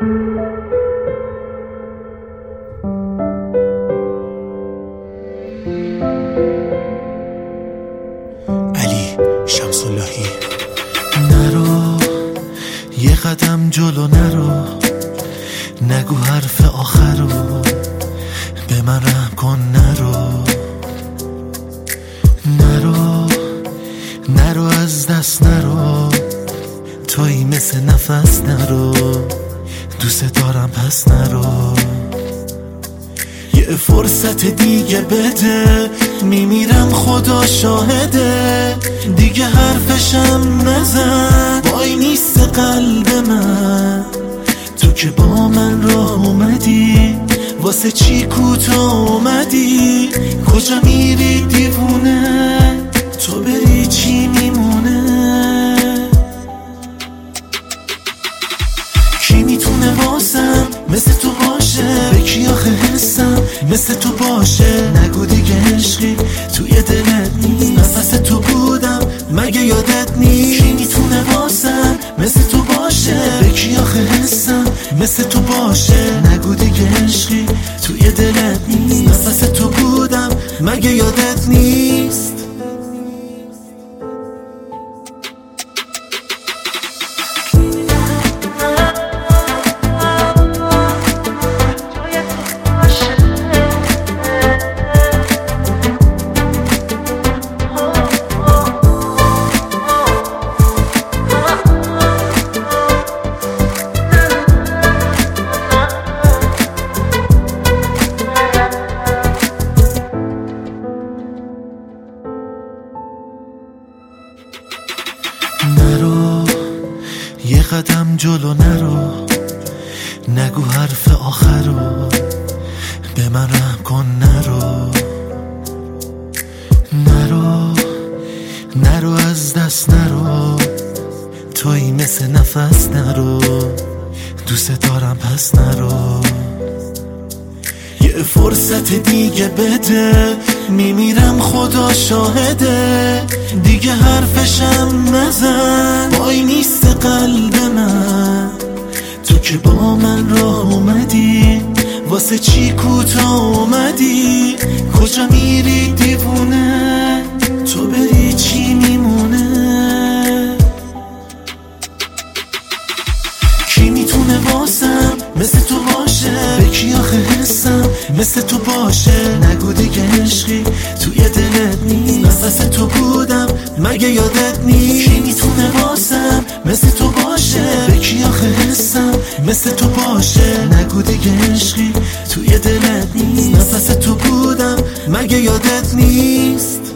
علی شمس‌اللهی. نرو یه قدم جلو، نرو نگو حرف آخرو، به من رحم کن. نرو از دست نرو، تویی مثل نفس. نرو دوست دارم پس نرو. یه فرصت دیگه بده، میمیرم خدا شاهده. دیگه حرفشم نزن، وای نیست قلب من. تو که با من راه اومدی، واسه چی کوتاه اومدی؟ کجا میری دیوونه؟ تو بری چی میمونه؟ کی میتونه واسم مثل تو باشه؟ به کی آخه حسم مثل تو باشه؟ نگو دیگه عشقی توی دلت نیست، نفس تو بودم مگه یادت نیست؟ کی میتونه واسم مثل تو باشه؟ به کی آخه حسم مثل تو باشه؟ نگو دیگه عشقی توی دلت نیست، نفس تو بودم مگه یادت نیست؟ نرو یه قدم جلو، نرو نگو حرف آخرو، به من رحم کن. نرو از دست نرو، تویی مثل نفس. نرو دوست دارم پس نرو. یه فرصت دیگه بده، میمیرم خدا شاهده. دیگه حرفشم نزن، وای نیست قلب من. تو که با من راه اومدی، واسه چی کوتاه اومدی؟ کجا میری دیوونه؟ تو بری چی میمونه؟ کی میتونه واسم مثل تو باشه؟ به کی آخه حسم مثل تو باشه؟ نگو دیگه عشقی توی دلت نیست، نفس تو بودم مگه یادت نیست؟ کی میتونه واسم مثل تو باشه؟ به کی آخه حسم مثل تو باشه؟ نگو دیگه عشقی توی دلت نیست، نفس تو بودم مگه یادت نیست؟